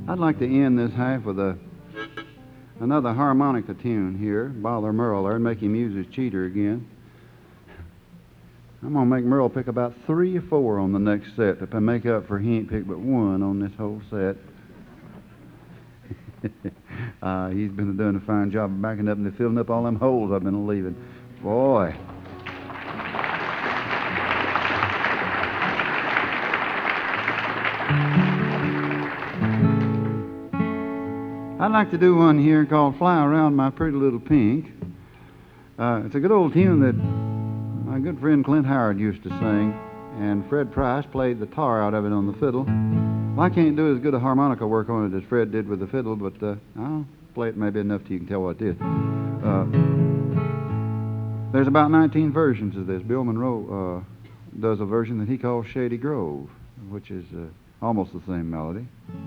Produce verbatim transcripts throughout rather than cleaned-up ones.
I'd like to end this half with a another harmonica tune here, bother Merle there and make him use his cheater again. I'm going to make Merle pick about three or four on the next set to make up for he ain't picked but one on this whole set. uh, he's been doing a fine job of backing up and filling up all them holes I've been leaving. Boy. I'd like to do one here called Fly Around My Pretty Little Pink. Uh, it's a good old tune that my good friend Clint Howard used to sing, and Fred Price played the tar out of it on the fiddle. Well, I can't do as good a harmonica work on it as Fred did with the fiddle, but uh, I'll play it maybe enough till you can tell what it is. Uh, there's about nineteen versions of this. Bill Monroe uh, does a version that he calls Shady Grove, which is uh, almost the same melody.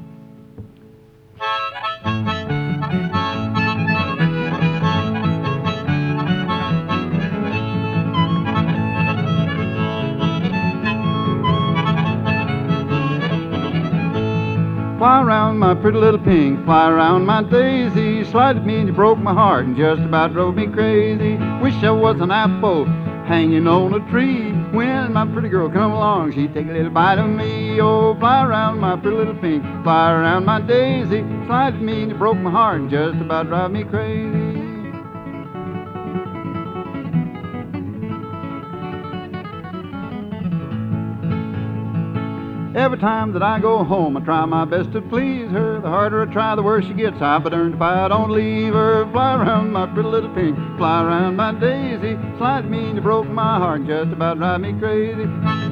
Fly around my pretty little pink, fly around my daisy, slighted me and you broke my heart and just about drove me crazy. Wish I was an apple hanging on a tree. When my pretty girl come along, she'd take a little bite of me. Oh, fly around my pretty little pink, fly around my daisy, slighted me and you broke my heart and just about drive me crazy. Every time that I go home, I try my best to please her. The harder I try, the worse she gets. I but earned if I don't leave her. Fly around my pretty little pink, fly around my daisy, slide me and you broke my heart and just about drive me crazy.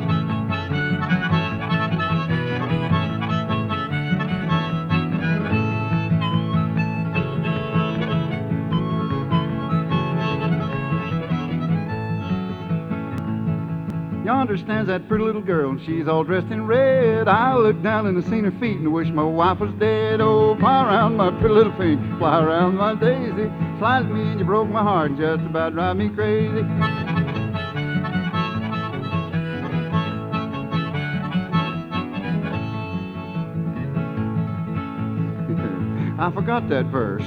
Yonder stands that pretty little girl, and she's all dressed in red. I look down and I seen her feet and wish my wife was dead. Oh, fly around my pretty little pink, fly around my daisy, slide me and you broke my heart and just about drive me crazy. I forgot that verse.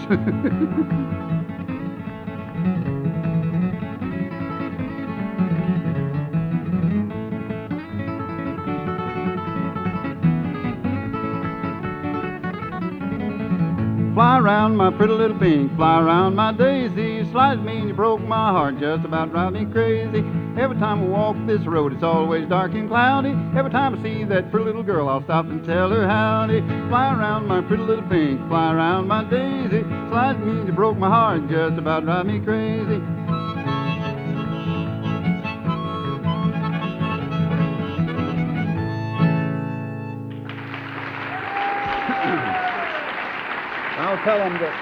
Fly around my pretty little pink, fly around my daisy, slides me and you broke my heart, just about drive me crazy. Every time I walk this road, it's always dark and cloudy. Every time I see that pretty little girl, I'll stop and tell her howdy. Fly around my pretty little pink, fly around my daisy, slides me and you broke my heart, just about drive me crazy. I'll tell them that,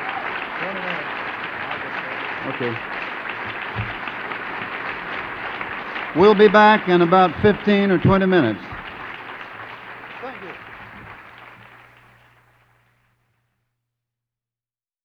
uh, okay. We'll be back in about fifteen or twenty minutes.